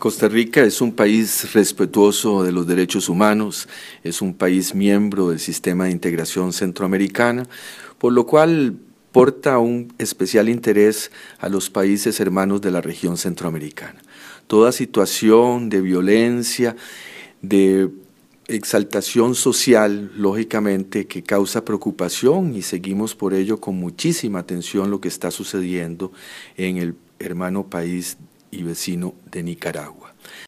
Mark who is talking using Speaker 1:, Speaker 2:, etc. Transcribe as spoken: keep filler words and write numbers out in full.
Speaker 1: Costa Rica es un país respetuoso de los derechos humanos, es un país miembro del sistema de integración centroamericana, por lo cual porta un especial interés a los países hermanos de la región centroamericana. Toda situación de violencia, de exaltación social, lógicamente, que causa preocupación y seguimos por ello con muchísima atención lo que está sucediendo en el hermano país y vecino de Nicaragua.